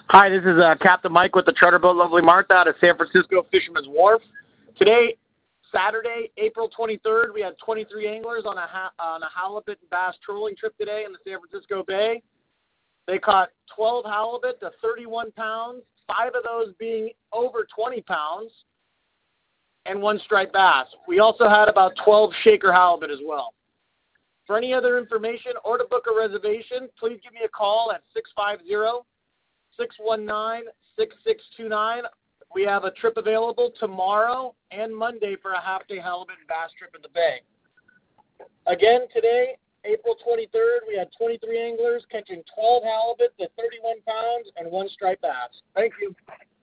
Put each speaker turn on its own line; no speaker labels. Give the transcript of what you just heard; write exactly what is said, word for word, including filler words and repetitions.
Hi, this is uh, Captain Mike with the Charter Boat Lovely Martha out of San Francisco Fisherman's Wharf. Today, Saturday, April twenty-third, we had twenty-three anglers on a ha- on a halibut and bass trolling trip today in the San Francisco Bay. They caught twelve halibut to thirty-one pounds, five of those being over twenty pounds, and one striped bass. We also had about twelve shaker halibut as well. For any other information or to book a reservation, please give me a call at six five zero, six one nine, six six two nine. We have a trip available tomorrow and Monday for a half-day halibut and bass trip in the bay. Again, today, April twenty-third, we had twenty-three anglers catching twelve halibut to thirty-one pounds and one striped bass. Thank you.